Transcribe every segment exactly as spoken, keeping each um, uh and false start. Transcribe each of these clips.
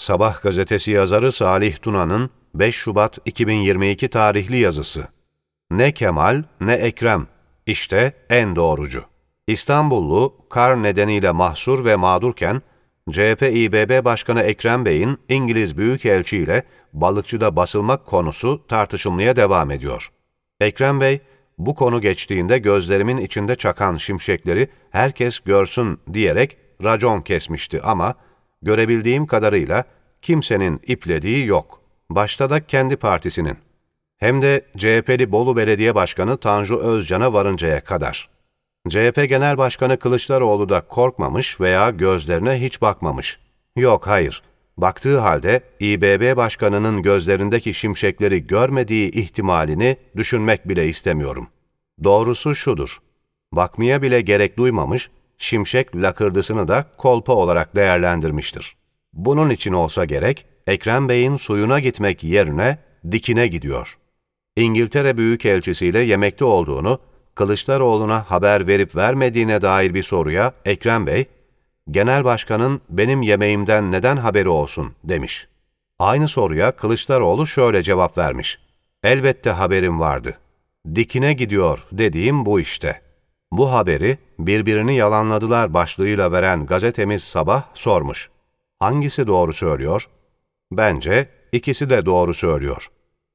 Sabah gazetesi yazarı Salih Tuna'nın beş Şubat iki bin yirmi iki tarihli yazısı. Ne Kemal ne Ekrem, işte en doğrucu. İstanbullu kar nedeniyle mahsur ve mağdurken, C H P İBB Başkanı Ekrem Bey'in İngiliz Büyükelçi ile balıkçıda basılmak konusu tartışılmaya devam ediyor. Ekrem Bey, bu konu geçtiğinde gözlerimin içinde çakan şimşekleri herkes görsün diyerek racon kesmişti ama görebildiğim kadarıyla kimsenin iplediği yok. Başta da kendi partisinin. Hem de C H P'li Bolu Belediye Başkanı Tanju Özcan'a varıncaya kadar. C H P Genel Başkanı Kılıçdaroğlu da korkmamış veya gözlerine hiç bakmamış. Yok, hayır. Baktığı halde İBB Başkanı'nın gözlerindeki şimşekleri görmediği ihtimalini düşünmek bile istemiyorum. Doğrusu şudur. Bakmaya bile gerek duymamış, şimşek lakırdısını da kolpa olarak değerlendirmiştir. Bunun için olsa gerek, Ekrem Bey'in suyuna gitmek yerine dikine gidiyor. İngiltere Büyükelçisiyle yemekte olduğunu, Kılıçdaroğlu'na haber verip vermediğine dair bir soruya Ekrem Bey, "Genel Başkanın benim yemeğimden neden haberi olsun?" demiş. Aynı soruya Kılıçdaroğlu şöyle cevap vermiş. "Elbette haberim vardı. Dikine gidiyor dediğim bu işte." Bu haberi birbirini yalanladılar başlığıyla veren gazetemiz Sabah sormuş. Hangisi doğru söylüyor? Bence ikisi de doğru söylüyor.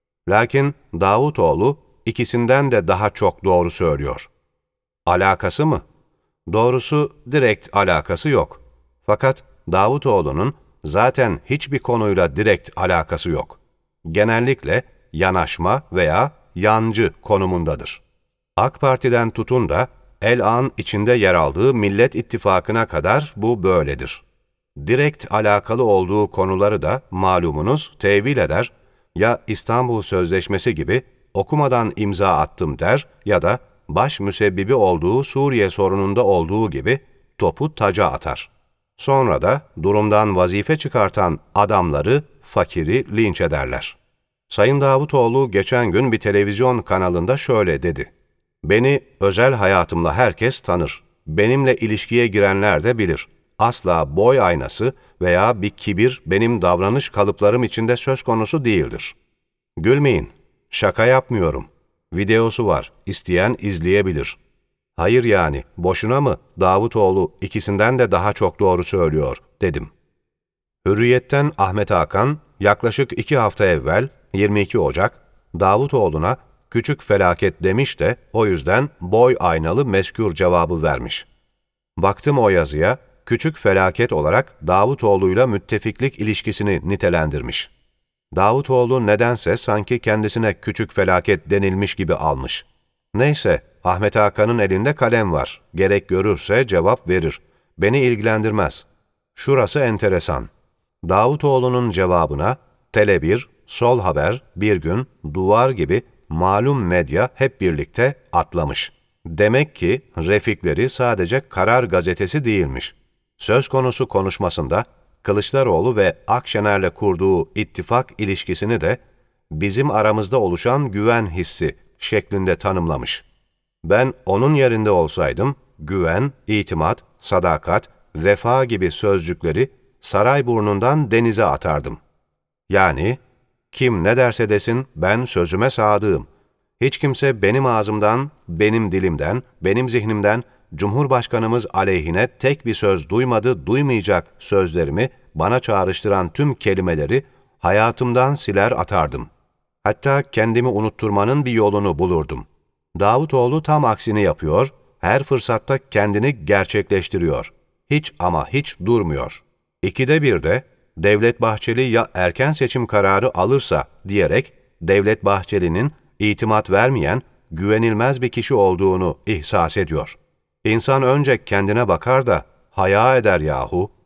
Lakin Davutoğlu ikisinden de daha çok doğru söylüyor. Alakası mı? Doğrusu direkt alakası yok. Fakat Davutoğlu'nun zaten hiçbir konuyla direkt alakası yok. Genellikle yanaşma veya yancı konumundadır. AK Parti'den tutun da el-an içinde yer aldığı Millet İttifakı'na kadar bu böyledir. Direkt alakalı olduğu konuları da malumunuz tevil eder, ya İstanbul Sözleşmesi gibi okumadan imza attım der ya da baş müsebbibi olduğu Suriye sorununda olduğu gibi topu taca atar. Sonra da durumdan vazife çıkartan adamları, fakiri linç ederler. Sayın Davutoğlu geçen gün bir televizyon kanalında şöyle dedi. "Beni özel hayatımla herkes tanır. Benimle ilişkiye girenler de bilir. Asla boy aynası veya bir kibir benim davranış kalıplarım içinde söz konusu değildir." Gülmeyin, şaka yapmıyorum. Videosu var, isteyen izleyebilir. Hayır yani, boşuna mı Davutoğlu ikisinden de daha çok doğru söylüyor, dedim. Hürriyet'ten Ahmet Hakan, yaklaşık iki hafta evvel, yirmi iki Ocak, Davutoğlu'na küçük felaket demiş de o yüzden boy aynalı meskûr cevabı vermiş. Baktım o yazıya, küçük felaket olarak Davutoğlu'yla müttefiklik ilişkisini nitelendirmiş. Davutoğlu nedense sanki kendisine küçük felaket denilmiş gibi almış. Neyse, Ahmet Hakan'ın elinde kalem var. Gerek görürse cevap verir. Beni ilgilendirmez. Şurası enteresan. Davutoğlu'nun cevabına Tele bir, Sol Haber, Bir Gün, Duvar gibi malum medya hep birlikte atlamış. Demek ki refikleri sadece Karar Gazetesi değilmiş. Söz konusu konuşmasında Kılıçdaroğlu ve Akşener'le kurduğu ittifak ilişkisini de bizim aramızda oluşan güven hissi şeklinde tanımlamış. Ben onun yerinde olsaydım güven, itimat, sadakat, vefa gibi sözcükleri Sarayburnu'ndan denize atardım. Yani kim ne derse desin ben sözüme sadığım. Hiç kimse benim ağzımdan, benim dilimden, benim zihnimden Cumhurbaşkanımız aleyhine tek bir söz duymadı, duymayacak sözlerimi, bana çağrıştıran tüm kelimeleri hayatımdan siler atardım. Hatta kendimi unutturmanın bir yolunu bulurdum. Davutoğlu tam aksini yapıyor, her fırsatta kendini gerçekleştiriyor. Hiç ama hiç durmuyor. İkide bir de Devlet Bahçeli ya erken seçim kararı alırsa diyerek Devlet Bahçeli'nin itimat vermeyen, güvenilmez bir kişi olduğunu ihsas ediyor. İnsan önce kendine bakar da haya eder yahu.